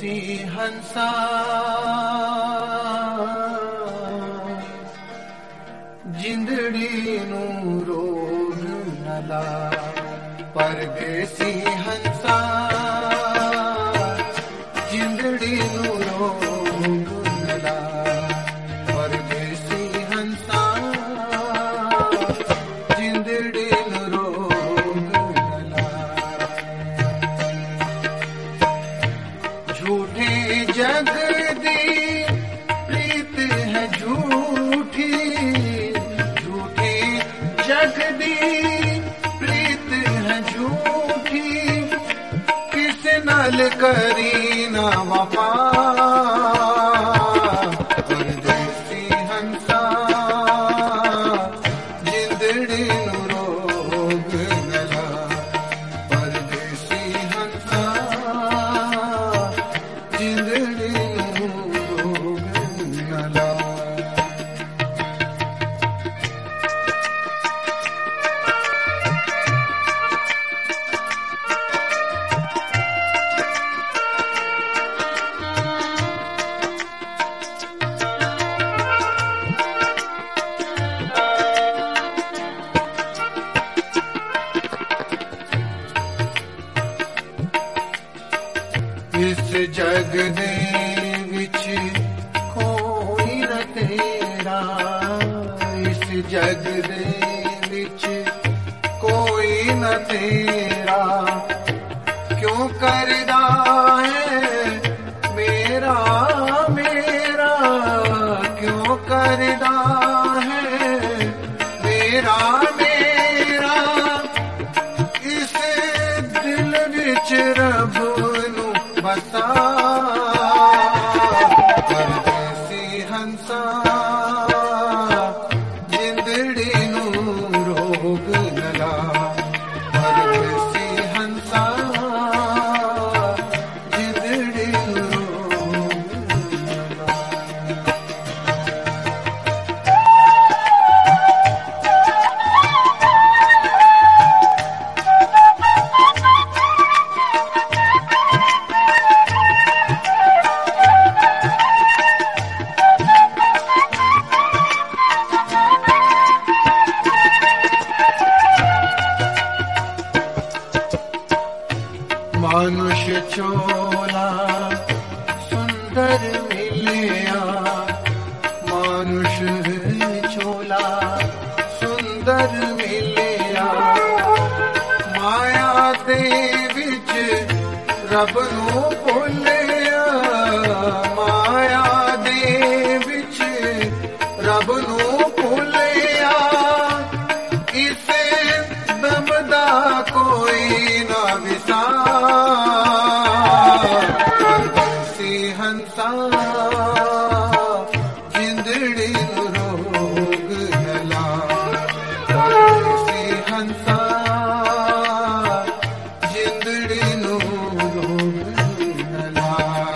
परदेसी हंसा जिंदड़ी नू रोग नला परदेसी हंसा जिंदड़ी नू रोग नला परदेसी हंसा जिंदड़ी नू रोग नला झूठे जग दी प्रीत है झूठी झूठी जग दी प्रीत है झूठी किस नाल करी ना वफा परदेसी हंसा जिंदड़ी नू रोग नला परदेसी हंसा जिंदड़ी नू रोग नला इस जग दे विच कोई न तेरा इस जग दे विच कोई न तेरा क्यों करदा है मेरा मेरा क्यों करदा है मेरा मेरा इस दिल विच रब बसा परदेसी हंसा जिंदड़ी नू रोग नला परदेसी हंसा जिंदड़ी नू रोग नला मनुष्य चोला सुंदर मिलिया मनुष्य चोला सुंदर मिलिया माया दे विच रब नू भुलिया माया दे विच रब नू भुलिया इसे दम दा कोई ना विसा परदेसी हंसा जिंदड़ी नू रोग नला परदेसी हंसा जिंदड़ी नू रोग नला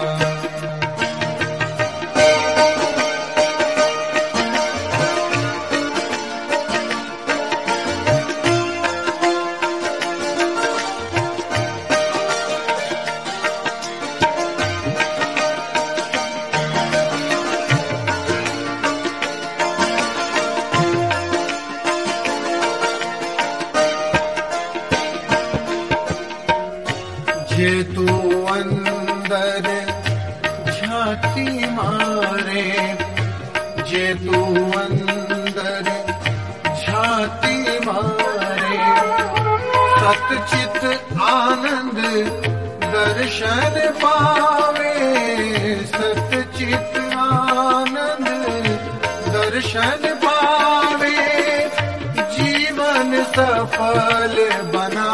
जे तू अंदर झांकी मारे जे तू अंदर झांकी मारे सतचित आनंद दर्शन पावे सतचित आनंद दर्शन पावे जीवन सफल बना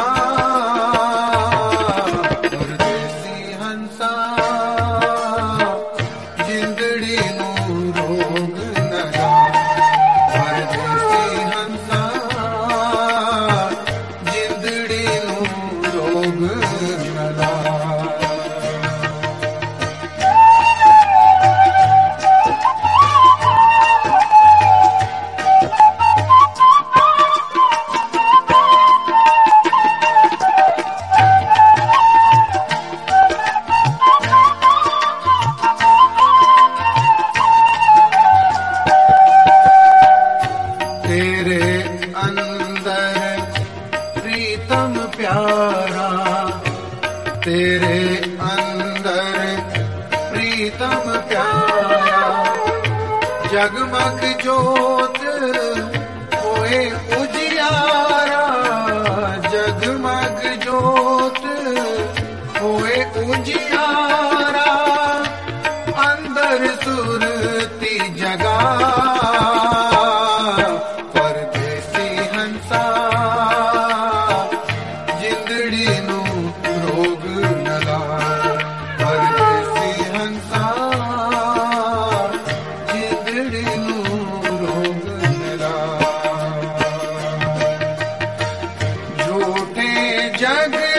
परदेसी हंसा जिंदड़ी नू रोग नला परदेसी हंसा जिंदड़ी नू रोग नला प्यारा, तेरे अंदर प्रीतम प्यारा। जगमग जोत होए उजियारा, जगमग जोत होए उजियारा। अंदर सुरती जगा, परदेसी हंसा जिंदड़ी नू रोग न लाए। परदेसी हंसा जिंदड़ी नू रोग न लाए। झूठे जग